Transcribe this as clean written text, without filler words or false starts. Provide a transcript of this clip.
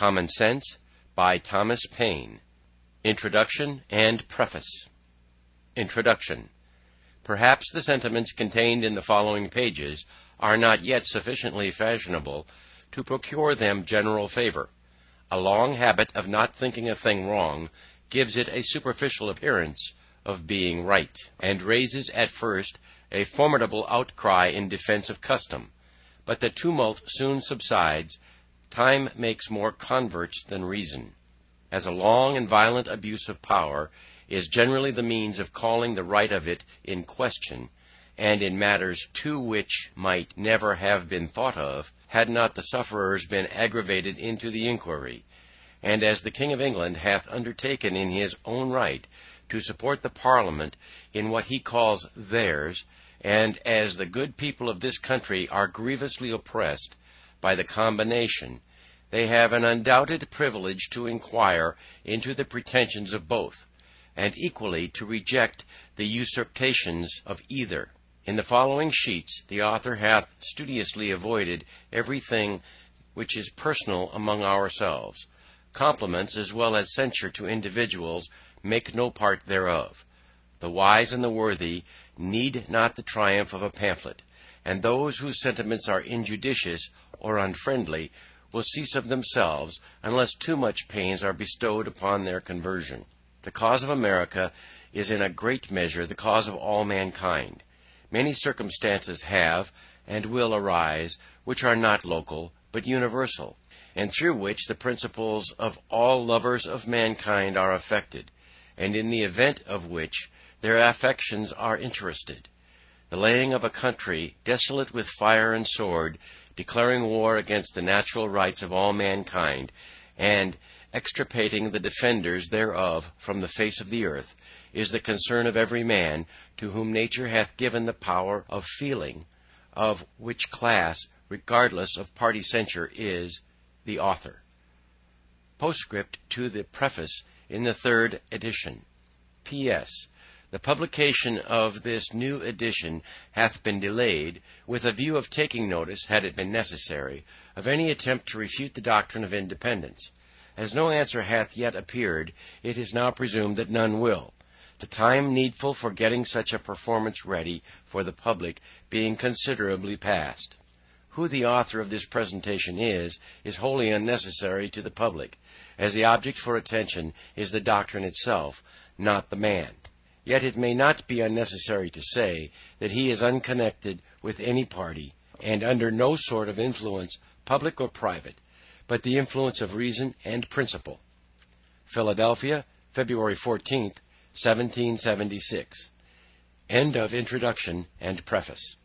Common Sense by Thomas Paine. Introduction and Preface. Introduction. Perhaps the sentiments contained in the following pages are not yet sufficiently fashionable to procure them general favor. A long habit of not thinking a thing wrong gives it a superficial appearance of being right, and raises at first a formidable outcry in defense of custom. But the tumult soon subsides. Time makes more converts than reason, as a long and violent abuse of power is generally the means of calling the right of it in question, and in matters too which might never have been thought of, had not the sufferers been aggravated into the inquiry. And as the King of England hath undertaken in his own right to support the Parliament in what he calls theirs, and as the good people of this country are grievously oppressed by the combination, they have an undoubted privilege to inquire into the pretensions of both, and equally to reject the usurpations of either. In the following sheets the author hath studiously avoided everything which is personal among ourselves. Compliments as well as censure to individuals make no part thereof. The wise and the worthy need not the triumph of a pamphlet, and those whose sentiments are injudicious or unfriendly will cease of themselves unless too much pains are bestowed upon their conversion. The cause of America is in a great measure the cause of all mankind. Many circumstances have and will arise which are not local but universal, and through which the principles of all lovers of mankind are affected, and in the event of which their affections are interested. The laying of a country desolate with fire and sword, declaring war against the natural rights of all mankind, and extirpating the defenders thereof from the face of the earth, is the concern of every man to whom nature hath given the power of feeling, of which class, regardless of party censure, is the author. Postscript to the preface in the third edition. P.S. The publication of this new edition hath been delayed, with a view of taking notice, had it been necessary, of any attempt to refute the doctrine of independence. As no answer hath yet appeared, it is now presumed that none will, the time needful for getting such a performance ready for the public being considerably past. Who the author of this presentation is wholly unnecessary to the public, as the object for attention is the doctrine itself, not the man. Yet it may not be unnecessary to say that he is unconnected with any party, and under no sort of influence, public or private, but the influence of reason and principle. Philadelphia, February 14th, 1776. End of introduction and preface.